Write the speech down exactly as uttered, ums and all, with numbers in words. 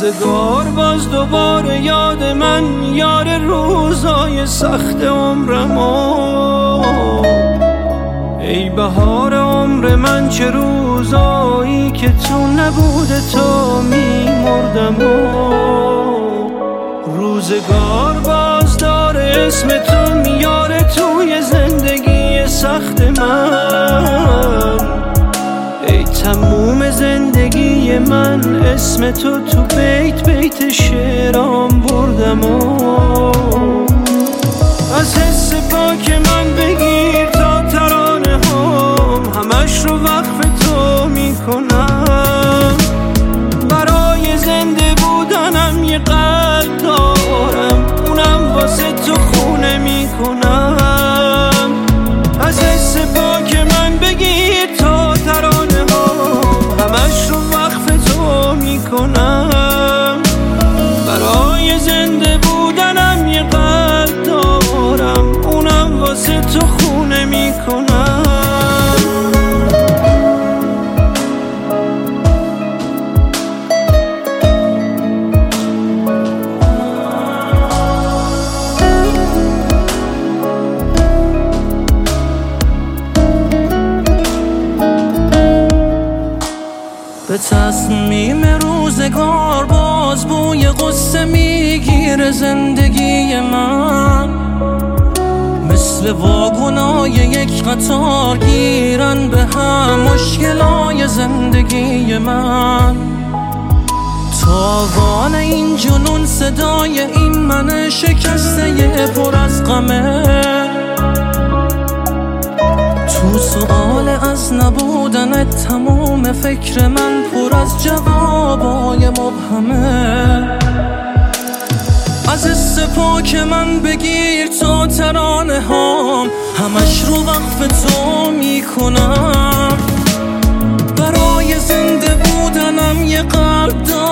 روزگار باز دوباره یاد من، یار روزای سخت عمرمو. ای بهار عمر من، چه روزایی که تو نبوده تو میمردم. روزگار باز داره اسم تو میاره توی زندگی سخت من. ای تموم زندگی من، اسم تو تو بیت بیت شعرام بردم. از حس پاک من بگیر تا ترانه هم، همش رو وقف تو میکنم. برای زنده بودنم یه قلب دارم، اونم واسه تو خونه میکنم. از حس پاک من بگیر تا ترانه هم، همش رو وقف تو میکنم. برای زنده بودنم یه قلب دارم، اونم واسه تو خونه میکنم. به تصمیم روزگار باز بوی غصه میگیره زندگی من. مثل واگنای یک قطار گیرن به هم مشکلای زندگی من. تاوان این جنون صدای این من شکسته پر از غمه. تو سؤال از نبودنت تموم فکر من پر از جوابای مبهمه. از حس پاک من بگیر تا ترانه هام، همش رو وقف تو میکنم. برای زنده بودنم یه قلب دارم،